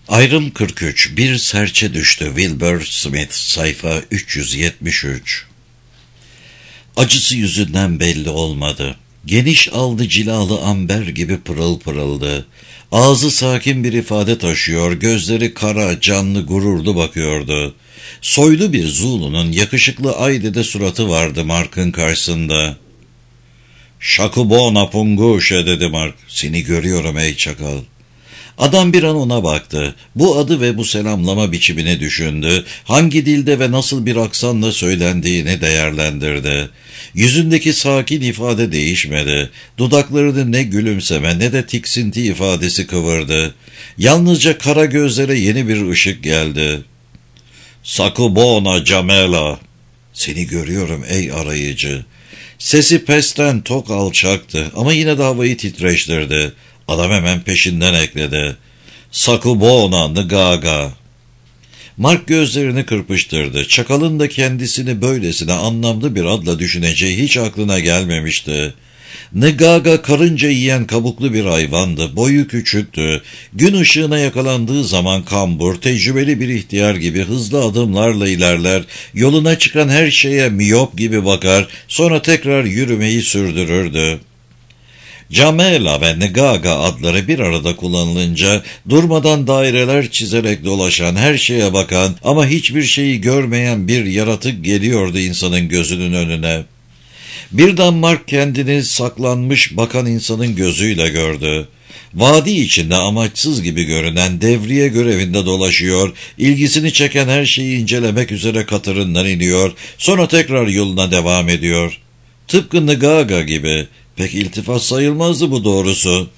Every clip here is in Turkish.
Ayrım 43. Bir serçe düştü. Wilbur Smith. Sayfa 373. Acısı yüzünden belli olmadı. Geniş aldı cilalı amber gibi pırıl pırıldı. Ağzı sakin bir ifade taşıyor, gözleri kara, canlı, gururlu bakıyordu. Soylu bir Zulu'nun yakışıklı aydede suratı vardı Mark'ın karşısında. "Şakubona Punguşe," dedi Mark. "Seni görüyorum ey çakal." Adam bir an ona baktı. Bu adı ve bu selamlama biçimini düşündü. Hangi dilde ve nasıl bir aksanla söylendiğini değerlendirdi. Yüzündeki sakin ifade değişmedi. Dudaklarını ne gülümseme ne de tiksinti ifadesi kıvırdı. Yalnızca kara gözlere yeni bir ışık geldi. "Sakubona Camela." "Seni görüyorum ey arayıcı." Sesi pesten tok alçaktı ama yine de havayı titreştirdi. Adam hemen peşinden ekledi. "Sakubona Ngaga." Mark gözlerini kırpıştırdı. Çakalın da kendisini böylesine anlamlı bir adla düşüneceği hiç aklına gelmemişti. Ngaga karınca yiyen kabuklu bir hayvandı. Boyu küçüktü. Gün ışığına yakalandığı zaman kambur, tecrübeli bir ihtiyar gibi hızlı adımlarla ilerler, yoluna çıkan her şeye miyop gibi bakar, sonra tekrar yürümeyi sürdürürdü. Camela ve Ngaga adları bir arada kullanılınca durmadan daireler çizerek dolaşan, her şeye bakan ama hiçbir şeyi görmeyen bir yaratık geliyordu insanın gözünün önüne. Birden Mark kendini saklanmış bakan insanın gözüyle gördü. Vadi içinde amaçsız gibi görünen devriye görevinde dolaşıyor, ilgisini çeken her şeyi incelemek üzere katırından iniyor, sonra tekrar yoluna devam ediyor. Tıpkı Ngaga gibi. Pek iltifat sayılmazdı bu doğrusu.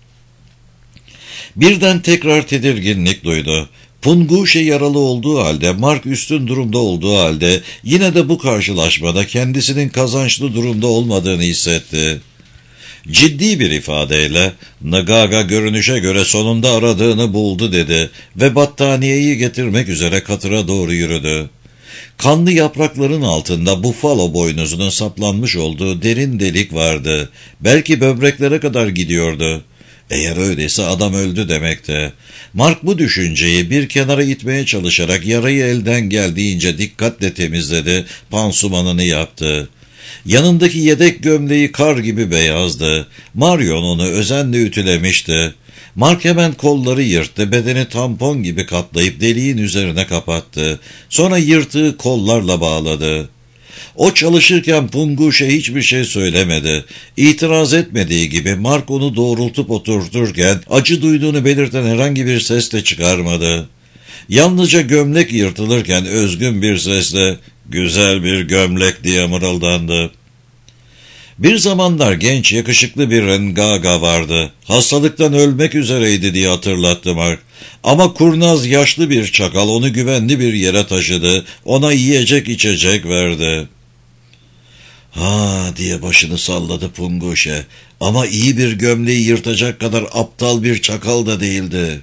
Birden tekrar tedirginlik duydu. Punguşe yaralı olduğu halde, Mark üstün durumda olduğu halde yine de bu karşılaşmada kendisinin kazançlı durumda olmadığını hissetti. Ciddi bir ifadeyle, "Ngaga görünüşe göre sonunda aradığını buldu," dedi ve battaniyeyi getirmek üzere katıra doğru yürüdü. Kanlı yaprakların altında bufalo boynuzunun saplanmış olduğu derin delik vardı. Belki böbreklere kadar gidiyordu. Eğer öyleyse adam öldü demekti. Mark bu düşünceyi bir kenara itmeye çalışarak yarayı elden geldiğince dikkatle temizledi, pansumanını yaptı. Yanındaki yedek gömleği kar gibi beyazdı. Marion onu özenle ütülemişti. Mark hemen kolları yırttı, bedeni tampon gibi katlayıp deliğin üzerine kapattı. Sonra yırtığı kollarla bağladı. O çalışırken Punguşe hiçbir şey söylemedi. İtiraz etmediği gibi Mark onu doğrultup oturturken acı duyduğunu belirten herhangi bir ses de çıkarmadı. Yalnızca gömlek yırtılırken özgün bir sesle "Güzel bir gömlek," diye mırıldandı. Bir zamanlar genç, yakışıklı bir Ngaga vardı. Hastalıktan ölmek üzereydi diye hatırlattı Mark. Ama kurnaz, yaşlı bir çakal onu güvenli bir yere taşıdı. Ona yiyecek içecek verdi. "Ha," diye başını salladı Punguşe. "Ama iyi bir gömleği yırtacak kadar aptal bir çakal da değildi."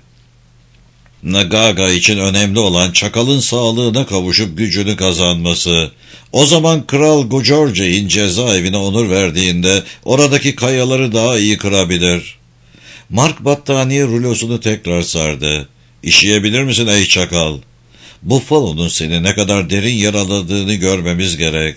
Ngaga için önemli olan çakalın sağlığına kavuşup gücünü kazanması. O zaman Kral Gujorje'in cezaevine onur verdiğinde oradaki kayaları daha iyi kırabilir. Mark battaniye rulosunu tekrar sardı. "İşeyebilir misin ey çakal? Buffalo'nun seni ne kadar derin yaraladığını görmemiz gerek."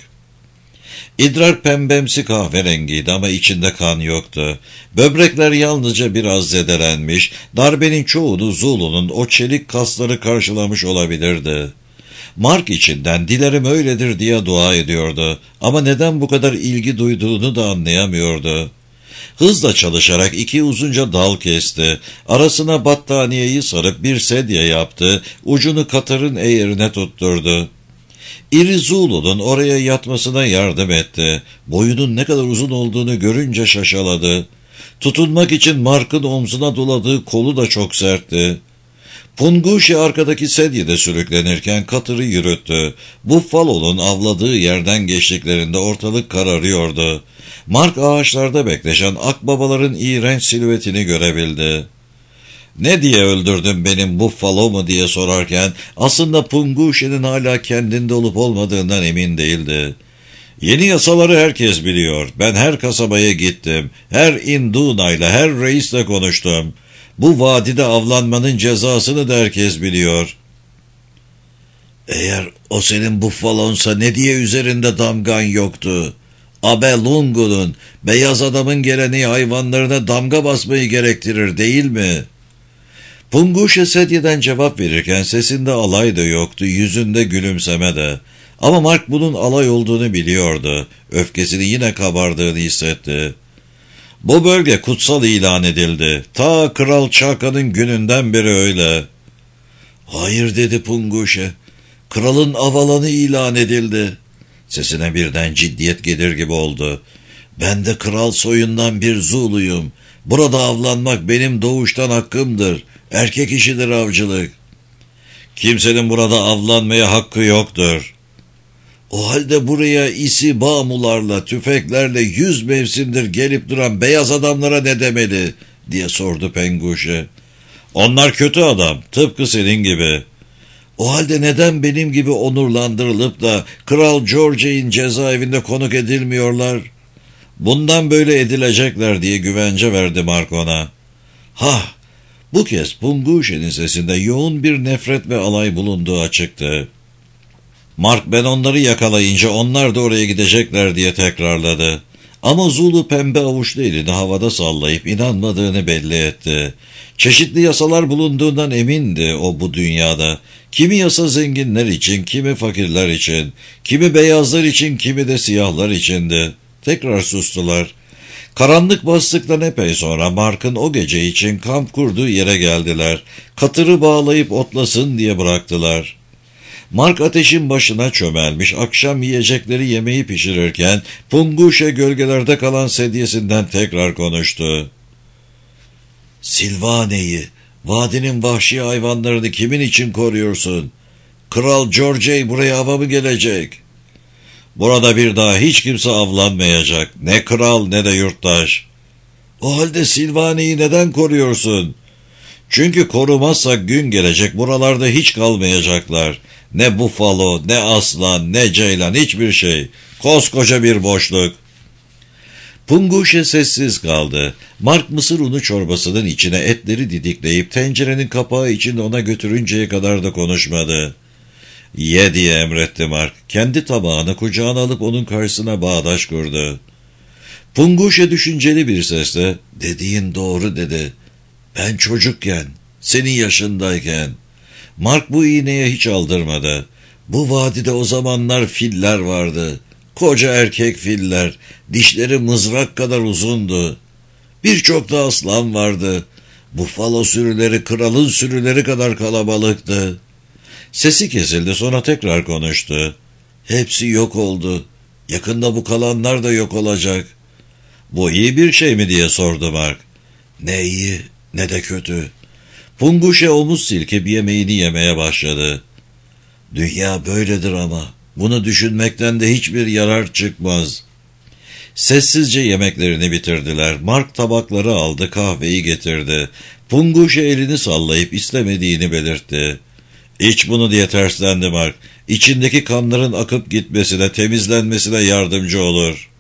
İdrar pembemsi kahverengiydi ama içinde kan yoktu. Böbrekler yalnızca biraz zedelenmiş, darbenin çoğunu Zulu'nun o çelik kasları karşılamış olabilirdi. Mark içinden "Dilerim öyledir," diye dua ediyordu ama neden bu kadar ilgi duyduğunu da anlayamıyordu. Hızla çalışarak iki uzunca dal kesti, arasına battaniyeyi sarıp bir sedye yaptı, ucunu katırın eğerine tutturdu. İri Zulu'nun oraya yatmasına yardım etti. Boyunun ne kadar uzun olduğunu görünce şaşaladı. Tutunmak için Mark'ın omzuna doladığı kolu da çok sertti. Punguşe arkadaki sedyede sürüklenirken katırı yürüttü. Buffalo'nun avladığı yerden geçtiklerinde ortalık kararıyordu. Mark ağaçlarda bekleşen akbabaların iğrenç silüetini görebildi. "Ne diye öldürdün benim Buffalo mu?" diye sorarken aslında Punguşe'nin hala kendinde olup olmadığından emin değildi. "Yeni yasaları herkes biliyor. Ben her kasabaya gittim. Her indunayla, her reisle konuştum. Bu vadide avlanmanın cezasını da herkes biliyor. Eğer o senin buffalonsa ne diye üzerinde damgan yoktu? Abelungu'nun, beyaz adamın geleneği hayvanlarına damga basmayı gerektirir değil mi? Punguşe sedyeden cevap verirken sesinde alay da yoktu, yüzünde gülümseme de. Ama Mark bunun alay olduğunu biliyordu. Öfkesini yine kabardığını hissetti. Bu bölge kutsal ilan edildi. Ta Kral Çaka'nın gününden beri öyle. Hayır dedi Punguşe. Kralın av alanı ilan edildi. Sesine birden ciddiyet gelir gibi oldu. Ben de kral soyundan bir Zuluyum. Burada avlanmak benim doğuştan hakkımdır. Erkek işidir avcılık. Kimsenin burada avlanmaya hakkı yoktur. O halde buraya isi bağmularla, tüfeklerle 100 mevsimdir gelip duran beyaz adamlara ne demeli diye sordu Penguşe. Onlar kötü adam, tıpkı senin gibi. O halde neden benim gibi onurlandırılıp da Kral George'in cezaevinde konuk edilmiyorlar? Bundan böyle edilecekler diye güvence verdi Mark ona. Hah! Bu kez Punguşe'nin sesinde yoğun bir nefret ve alay bulunduğu açıktı. Mark ben onları yakalayınca onlar da oraya gidecekler diye tekrarladı. Ama Zulu pembe avuçlu elini havada sallayıp inanmadığını belli etti. Çeşitli yasalar bulunduğundan emindi o bu dünyada. Kimi yasa zenginler için, kimi fakirler için, kimi beyazlar için, kimi de siyahlar içindi. Tekrar sustular. Karanlık bastıktan epey sonra Mark'ın o gece için kamp kurduğu yere geldiler. Katırı bağlayıp otlasın diye bıraktılar. Mark ateşin başına çömelmiş, akşam yiyecekleri yemeği pişirirken Punguşe gölgelerde kalan sedyesinden tekrar konuştu. Silvane'yi, vadinin vahşi hayvanlarını kimin için koruyorsun? Kral George buraya ava mı gelecek? Burada bir daha hiç kimse avlanmayacak. Ne kral ne de yurttaş. O halde Silvane'yi neden koruyorsun? Çünkü korumazsak gün gelecek buralarda hiç kalmayacaklar. Ne bufalo, ne aslan, ne ceylan hiçbir şey. Koskoca bir boşluk. Punguşe sessiz kaldı. Mark mısır unu çorbasının içine etleri didikleyip tencerenin kapağı içinde ona götürünceye kadar da konuşmadı. Ye diye emretti Mark. Kendi tabağını kucağına alıp onun karşısına bağdaş kurdu. Punguşe düşünceli bir sesle dediğin doğru dedi. Ben çocukken, senin yaşındayken. Mark bu iğneye hiç aldırmadı. Bu vadide o zamanlar filler vardı. Koca erkek filler, dişleri mızrak kadar uzundu. Birçok da aslan vardı. Bufalo sürüleri kralın sürüleri kadar kalabalıktı. Sesi kesildi, sonra tekrar konuştu. Hepsi yok oldu. Yakında bu kalanlar da yok olacak. Bu iyi bir şey mi diye sordu Mark. Ne iyi ne de kötü. Punguşe omuz silkip yemeğini yemeye başladı. Dünya böyledir ama bunu düşünmekten de hiçbir yarar çıkmaz. Sessizce yemeklerini bitirdiler. Mark tabakları aldı, kahveyi getirdi. Punguşe elini sallayıp istemediğini belirtti. İç bunu diye terslendi Mark. İçindeki kanların akıp gitmesine, temizlenmesine yardımcı olur.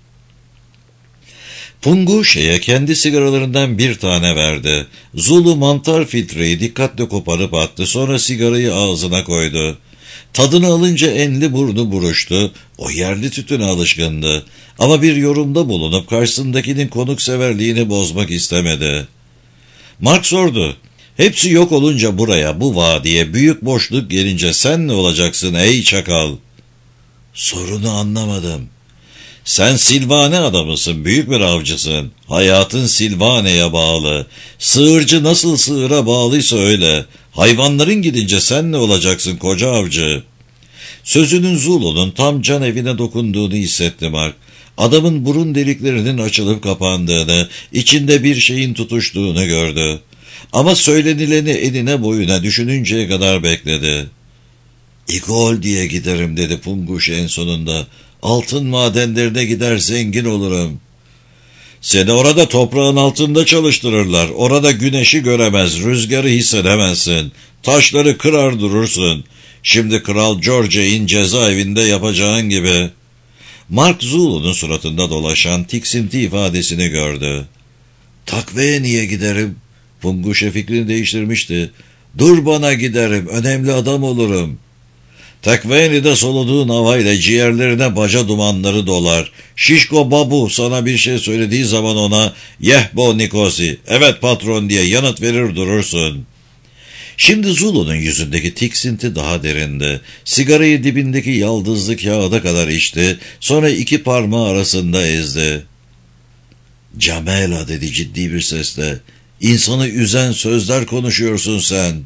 Punguşe'ye kendi sigaralarından bir tane verdi. Zulu mantar filtreyi dikkatle koparıp attı. Sonra sigarayı ağzına koydu. Tadını alınca enli burnu buruştu. O yerli tütüne alışkındı. Ama bir yorumda bulunup karşısındakinin konukseverliğini bozmak istemedi. Mark sordu. Hepsi yok olunca buraya, bu vadiye, büyük boşluk gelince sen ne olacaksın ey çakal? Sorunu anlamadım. Sen Silvane adamısın, büyük bir avcısın. Hayatın Silvane'ye bağlı. Sığırcı nasıl sığıra bağlıysa öyle. Hayvanların gidince sen ne olacaksın koca avcı? Sözünün Zulu'nun tam can evine dokunduğunu hissetti Mark. Adamın burun deliklerinin açılıp kapandığını, içinde bir şeyin tutuştuğunu gördü. Ama söylenileni eline boyuna düşününceye kadar bekledi. İgol diye giderim dedi Punguşe en sonunda. Altın madenlerine gider zengin olurum. Seni orada toprağın altında çalıştırırlar. Orada güneşi göremez, rüzgarı hissedemezsin. Taşları kırar durursun. Şimdi Kral George'in cezaevinde yapacağın gibi. Mark Zulu'nun suratında dolaşan tiksinti ifadesini gördü. Takveye niye giderim? Punguşe fikrini değiştirmişti. ''Dur bana giderim, önemli adam olurum.'' Tekveni'de soluduğun havayla ciğerlerine baca dumanları dolar. Şişko babu sana bir şey söylediği zaman ona ''Yehbo Nikosi, evet patron'' diye yanıt verir durursun. Şimdi Zulu'nun yüzündeki tiksinti daha derindi. Sigarayı dibindeki yaldızlı kağıda kadar içti, sonra iki parmağı arasında ezdi. ''Camela'' dedi ciddi bir sesle, ''İnsanı üzen sözler konuşuyorsun sen.''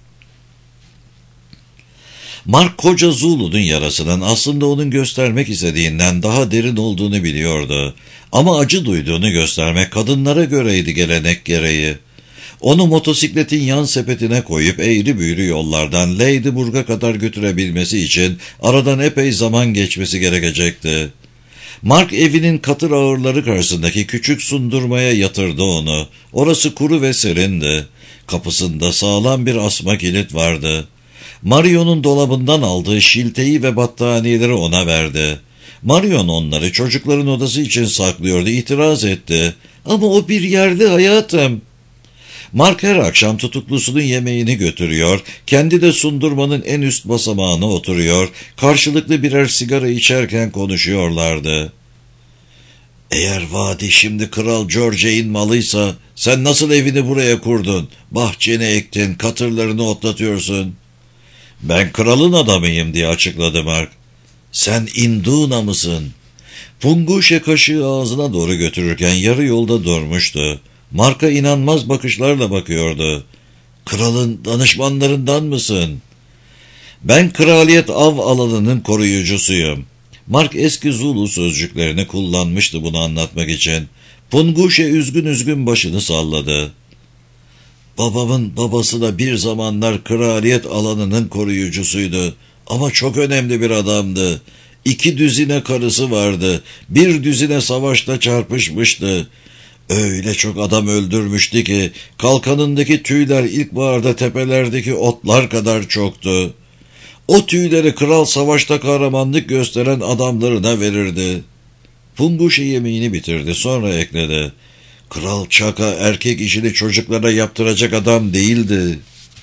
Mark koca Zulu'nun yarasının aslında onun göstermek istediğinden daha derin olduğunu biliyordu. Ama acı duyduğunu göstermek kadınlara göreydi gelenek gereği. Onu motosikletin yan sepetine koyup eğri büğrü yollardan Ladyburg'a kadar götürebilmesi için aradan epey zaman geçmesi gerekecekti. Mark evinin katır ağırları karşısındaki küçük sundurmaya yatırdı onu. Orası kuru ve serindi. Kapısında sağlam bir asma kilit vardı. Marion'un dolabından aldığı şilteyi ve battaniyeleri ona verdi. Marion onları çocukların odası için saklıyordu, itiraz etti. ''Ama o bir yerli hayatım.'' Mark her akşam tutuklusunun yemeğini götürüyor, kendi de sundurmanın en üst basamağına oturuyor, karşılıklı birer sigara içerken konuşuyorlardı. ''Eğer vadi şimdi Kral George'in malıysa, sen nasıl evini buraya kurdun, bahçeni ektin, katırlarını otlatıyorsun?'' ''Ben kralın adamıyım.'' diye açıkladı Mark. ''Sen Induna mısın?'' Punguşe kaşığı ağzına doğru götürürken yarı yolda durmuştu. Mark'a inanmaz bakışlarla bakıyordu. ''Kralın danışmanlarından mısın?'' ''Ben kraliyet av alanının koruyucusuyum.'' Mark eski Zulu sözcüklerini kullanmıştı bunu anlatmak için. Punguşe üzgün üzgün başını salladı. ''Babamın babası da bir zamanlar kraliyet alanının koruyucusuydu. Ama çok önemli bir adamdı. 2 düzine karısı vardı. 1 düzine savaşta çarpışmıştı. Öyle çok adam öldürmüştü ki kalkanındaki tüyler ilkbaharda tepelerdeki otlar kadar çoktu. O tüyleri kral savaşta kahramanlık gösteren adamlarına verirdi.'' Punguşe yemeğini bitirdi, sonra ekledi. ''Kral Chaka erkek işini çocuklara yaptıracak adam değildi.''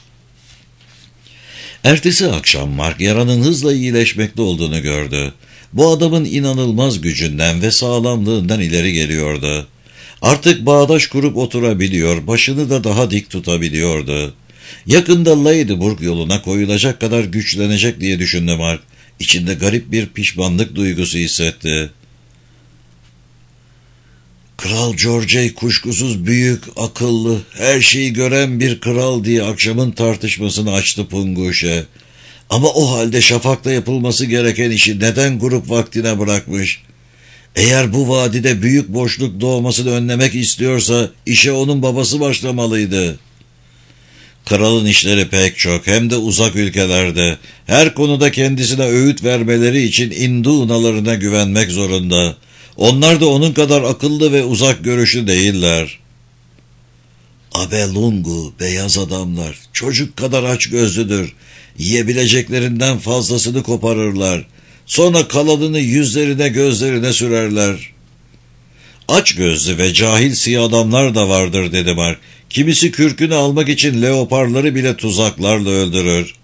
Ertesi akşam Mark yaranın hızla iyileşmekte olduğunu gördü. Bu adamın inanılmaz gücünden ve sağlamlığından ileri geliyordu. Artık bağdaş kurup oturabiliyor, başını da daha dik tutabiliyordu. Yakında Ladyburg yoluna koyulacak kadar güçlenecek diye düşündü Mark. İçinde garip bir pişmanlık duygusu hissetti. Kral George kuşkusuz büyük, akıllı, her şeyi gören bir kral diye akşamın tartışmasını açtı Punguşe. Ama o halde şafakta yapılması gereken işi neden grup vaktine bırakmış? Eğer bu vadide büyük boşluk doğmasını önlemek istiyorsa işe onun babası başlamalıydı. Kralın işleri pek çok, hem de uzak ülkelerde. Her konuda kendisine öğüt vermeleri için Indunalarına güvenmek zorunda. Onlar da onun kadar akıllı ve uzak görüşlü değiller. Abelungu, beyaz adamlar, çocuk kadar açgözlüdür. Yiyebileceklerinden fazlasını koparırlar. Sonra kalanını yüzlerine gözlerine sürerler. Açgözlü ve cahil siyah adamlar da vardır dedi Mark. Kimisi kürkünü almak için leoparları bile tuzaklarla öldürür.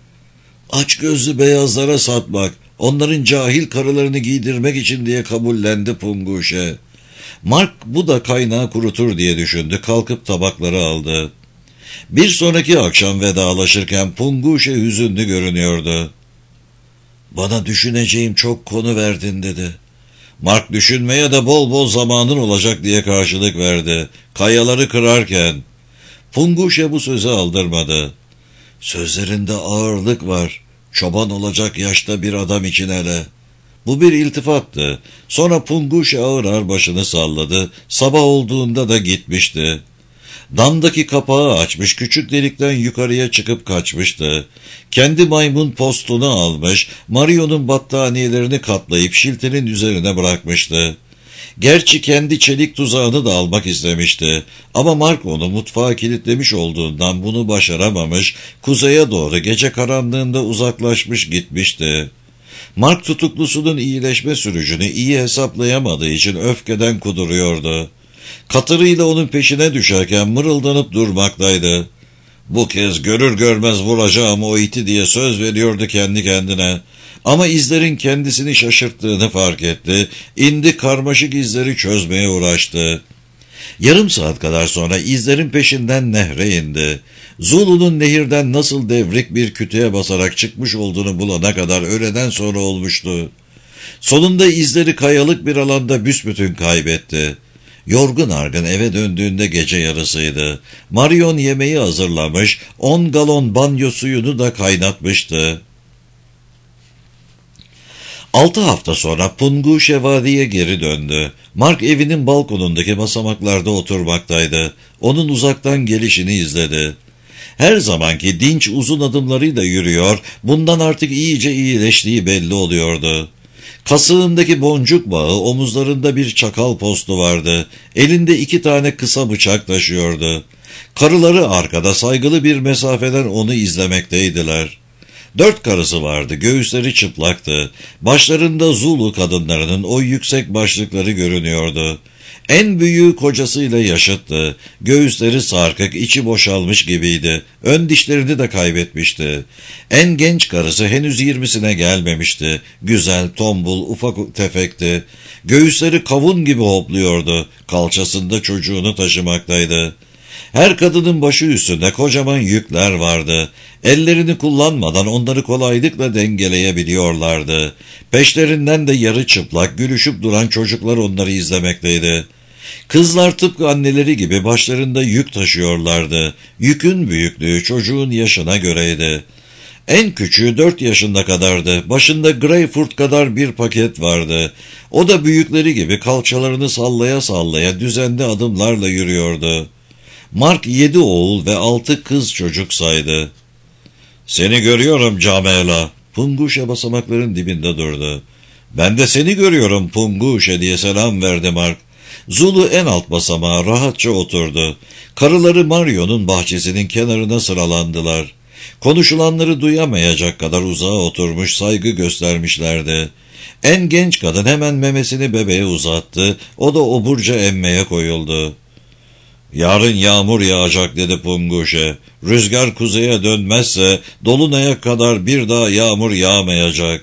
Açgözlü beyazlara satmak, onların cahil karılarını giydirmek için diye kabullendi Punguşe. Mark bu da kaynağı kurutur diye düşündü, kalkıp tabakları aldı. Bir sonraki akşam vedalaşırken Punguşe hüzünlü görünüyordu. ''Bana düşüneceğim çok konu verdin.'' dedi. Mark düşünmeye de bol bol zamanın olacak diye karşılık verdi. Kayaları kırarken. Punguşe bu sözü aldırmadı. ''Sözlerinde ağırlık var. Çoban olacak yaşta bir adam için hele.'' Bu bir iltifattı. Sonra Punguşe ağır ağır başını salladı. Sabah olduğunda da gitmişti. Damdaki kapağı açmış, küçük delikten yukarıya çıkıp kaçmıştı. Kendi maymun postunu almış, Marion'un battaniyelerini katlayıp şiltenin üzerine bırakmıştı. Gerçi kendi çelik tuzağını da almak istemişti. Ama Mark onu mutfağa kilitlemiş olduğundan bunu başaramamış, kuzeye doğru gece karanlığında uzaklaşmış gitmişti. Mark tutuklusunun iyileşme sürücünü iyi hesaplayamadığı için öfkeden kuduruyordu. Katırıyla onun peşine düşerken mırıldanıp durmaktaydı. Bu kez görür görmez vuracağım o iti diye söz veriyordu kendi kendine. Ama izlerin kendisini şaşırttığını fark etti. İndi karmaşık izleri çözmeye uğraştı. Yarım saat kadar sonra izlerin peşinden nehre indi. Zulu'nun nehirden nasıl devrik bir kütüğe basarak çıkmış olduğunu bulana kadar öğleden sonra olmuştu. Sonunda izleri kayalık bir alanda büsbütün kaybetti. Yorgun argın eve döndüğünde gece yarısıydı. Marion yemeği hazırlamış, 10 galon banyo suyunu da kaynatmıştı. 6 hafta sonra Pungu Şevadi'ye geri döndü. Mark evinin balkonundaki basamaklarda oturmaktaydı. Onun uzaktan gelişini izledi. Her zamanki dinç uzun adımlarıyla yürüyor, bundan artık iyice iyileştiği belli oluyordu. Kasığındaki boncuk bağı, omuzlarında bir çakal postu vardı. Elinde 2 tane kısa bıçak taşıyordu. Karıları arkada saygılı bir mesafeden onu izlemekteydiler. 4 karısı vardı, göğüsleri çıplaktı. Başlarında Zulu kadınlarının o yüksek başlıkları görünüyordu. En büyüğü kocasıyla yaşıttı. Göğüsleri sarkık, içi boşalmış gibiydi. Ön dişlerini de kaybetmişti. En genç karısı henüz 20'sine gelmemişti. Güzel, tombul, ufak tefekti. Göğüsleri kavun gibi hopluyordu. Kalçasında çocuğunu taşımaktaydı. Her kadının başı üstünde kocaman yükler vardı. Ellerini kullanmadan onları kolaylıkla dengeleyebiliyorlardı. Peşlerinden de yarı çıplak, gülüşüp duran çocuklar onları izlemekteydi. Kızlar tıpkı anneleri gibi başlarında yük taşıyorlardı. Yükün büyüklüğü çocuğun yaşına göreydi. En küçüğü 4 yaşında kadardı. Başında greyfurt kadar bir paket vardı. O da büyükleri gibi kalçalarını sallaya sallaya düzenli adımlarla yürüyordu. Mark 7 oğul ve 6 kız çocuk saydı. "Seni görüyorum Camela." Punguşe basamakların dibinde durdu. "Ben de seni görüyorum Punguşe" diye selam verdi Mark. Zulu en alt basamağa rahatça oturdu. Karıları Mario'nun bahçesinin kenarına sıralandılar. Konuşulanları duyamayacak kadar uzağa oturmuş saygı göstermişlerdi. En genç kadın hemen memesini bebeğe uzattı. O da oburca emmeye koyuldu. "Yarın yağmur yağacak" dedi Punguşe. "Rüzgar kuzeye dönmezse dolunaya kadar bir daha yağmur yağmayacak."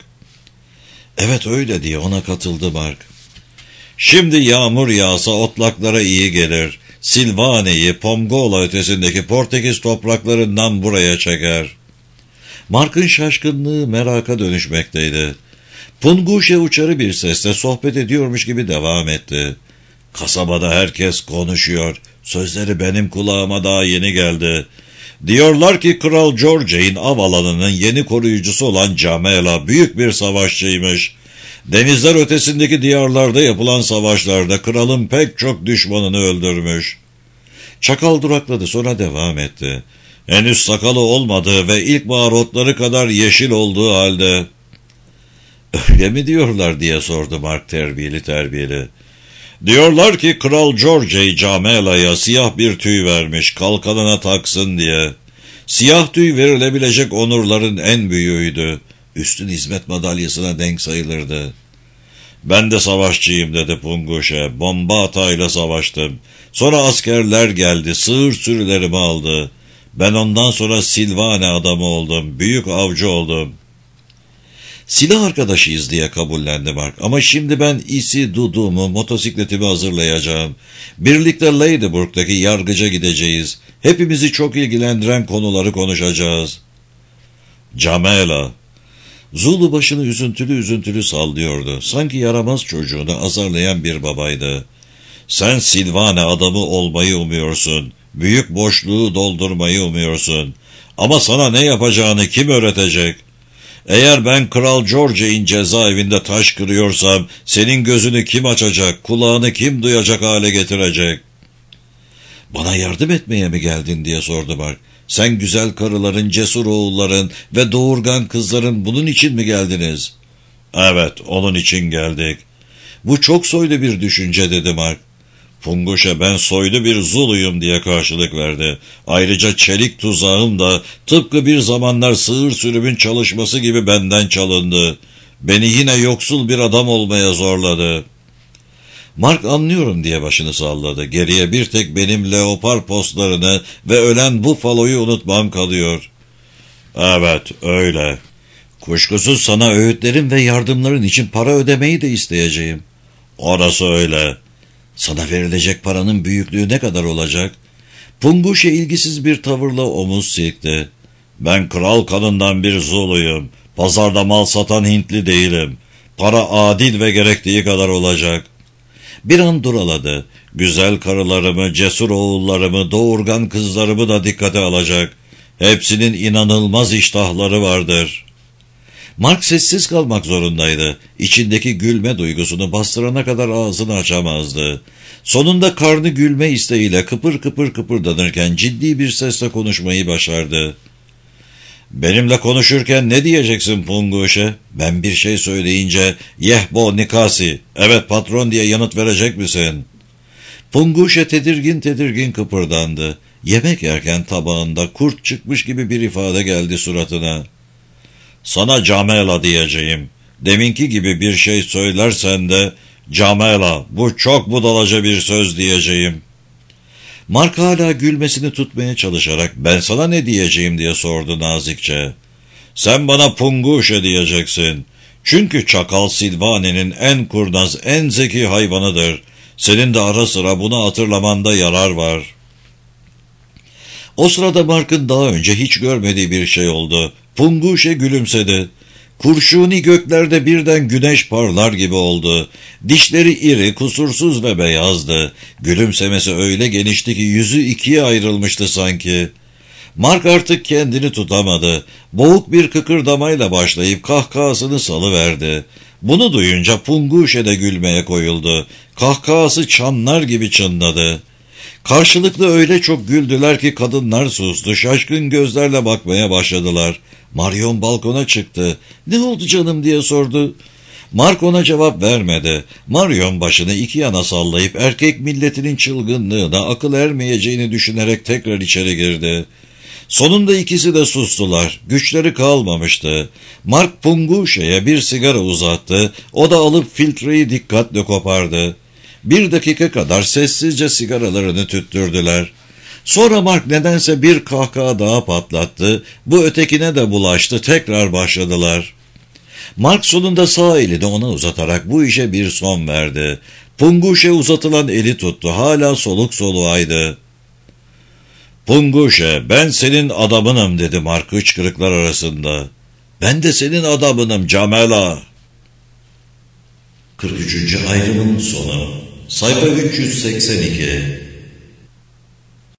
"Evet öyle" diye ona katıldı Mark. "Şimdi yağmur yağsa otlaklara iyi gelir. Silvane'yi Pongola ötesindeki Portekiz topraklarından buraya çeker." Mark'ın şaşkınlığı meraka dönüşmekteydi. Punguşe uçarı bir sesle sohbet ediyormuş gibi devam etti. "Kasabada herkes konuşuyor. Sözleri benim kulağıma daha yeni geldi. Diyorlar ki Kral George'in av alanının yeni koruyucusu olan Camela büyük bir savaşçıymış. Denizler ötesindeki diyarlarda yapılan savaşlarda kralın pek çok düşmanını öldürmüş." Çakal durakladı, sonra devam etti. "Henüz sakalı olmadığı ve ilkbahar otları kadar yeşil olduğu halde." "Öyle mi diyorlar?" diye sordu Mark terbiyeli. "Diyorlar ki Kral George Camela'ya siyah bir tüy vermiş, kalkanına taksın diye. Siyah tüy verilebilecek onurların en büyüğüydü. Üstün hizmet madalyasına denk sayılırdı." "Ben de savaşçıyım" dedi Punguşe. "Bomba atağıyla savaştım. Sonra askerler geldi, sığır sürülerimi aldı. Ben ondan sonra Silvane adamı oldum, büyük avcı oldum." "Silah arkadaşıyız" diye kabullendi Mark. "Ama şimdi ben isi dudumu, motosikletimi hazırlayacağım. Birlikte Ladyburg'daki yargıca gideceğiz. Hepimizi çok ilgilendiren konuları konuşacağız." "Camela." Zulu başını üzüntülü sallıyordu. Sanki yaramaz çocuğunu azarlayan bir babaydı. "Sen Silvane adamı olmayı umuyorsun. Büyük boşluğu doldurmayı umuyorsun. Ama sana ne yapacağını kim öğretecek? Eğer ben Kral George'in cezaevinde taş kırıyorsam senin gözünü kim açacak, kulağını kim duyacak hale getirecek?" "Bana yardım etmeye mi geldin?" diye sordu Mark. "Sen güzel karıların, cesur oğulların ve doğurgan kızların bunun için mi geldiniz?" "Evet, onun için geldik." "Bu çok soylu bir düşünce" dedi Mark. Punguşe "Ben soylu bir Zuluyum" diye karşılık verdi. "Ayrıca çelik tuzağım da tıpkı bir zamanlar sığır sürümün çalışması gibi benden çalındı. Beni yine yoksul bir adam olmaya zorladı." Mark anlıyorum diye başını salladı. Geriye bir tek benim leopar postlarını ve ölen bufaloyu unutmam kalıyor. Evet, öyle. Kuşkusuz sana öğütlerin ve yardımların için para ödemeyi de isteyeceğim. Orası öyle. Sana verilecek paranın büyüklüğü ne kadar olacak? Punguşe ilgisiz bir tavırla omuz silkti. Ben kral kanından bir Zuluyum. Pazarda mal satan Hintli değilim. Para adil ve gerektiği kadar olacak. Bir an duraladı. Güzel karılarımı, cesur oğullarımı, doğurgan kızlarımı da dikkate alacak. Hepsinin inanılmaz iştahları vardır. Mark sessiz kalmak zorundaydı. İçindeki gülme duygusunu bastırana kadar ağzını açamazdı. Sonunda karnı gülme isteğiyle kıpır kıpır kıpırdanırken ciddi bir sesle konuşmayı başardı. Benimle konuşurken ne diyeceksin Punguşe? Ben bir şey söyleyince Yehbo Nikasi, evet patron diye yanıt verecek misin? Punguşe tedirgin tedirgin kıpırdandı. Yemek yerken tabağında kurt çıkmış gibi bir ifade geldi suratına. Sana Camela diyeceğim. Deminki gibi bir şey söylersen de Camela, bu çok budalaca bir söz diyeceğim. Mark hala gülmesini tutmaya çalışarak ben sana ne diyeceğim diye sordu nazikçe. Sen bana Punguşe diyeceksin. Çünkü çakal Silvane'nin en kurnaz, en zeki hayvanıdır. Senin de ara sıra bunu hatırlamanda yarar var. O sırada Mark'ın daha önce hiç görmediği bir şey oldu. Punguşe gülümsedi. Kurşuni göklerde birden güneş parlar gibi oldu. Dişleri iri, kusursuz ve beyazdı. Gülümsemesi öyle genişti ki yüzü ikiye ayrılmıştı sanki. Mark artık kendini tutamadı. Boğuk bir kıkırdamayla başlayıp kahkahasını salıverdi. Bunu duyunca Punguşe de gülmeye koyuldu. Kahkahası çanlar gibi çınladı. Karşılıklı öyle çok güldüler ki kadınlar sustu, şaşkın gözlerle bakmaya başladılar. Marion balkona çıktı. "Ne oldu canım?" diye sordu. Mark ona cevap vermedi. Marion başını iki yana sallayıp erkek milletinin çılgınlığına akıl ermeyeceğini düşünerek tekrar içeri girdi. Sonunda ikisi de sustular. Güçleri kalmamıştı. Mark Punguşe'ye bir sigara uzattı. O da alıp filtreyi dikkatle kopardı. 1 dakika kadar sessizce sigaralarını tüttürdüler. Sonra Mark nedense bir kahkaha daha patlattı. Bu ötekine de bulaştı. Tekrar başladılar. Mark sonunda sağ elini ona uzatarak bu işe bir son verdi. Punguşe uzatılan eli tuttu. Hala soluk soluğaydı. "Punguşe, ben senin adamınım," dedi Mark hıçkırıklar arasında. "Ben de senin adamınım Camela." 43. ayrımın sonu. Sayfa 382.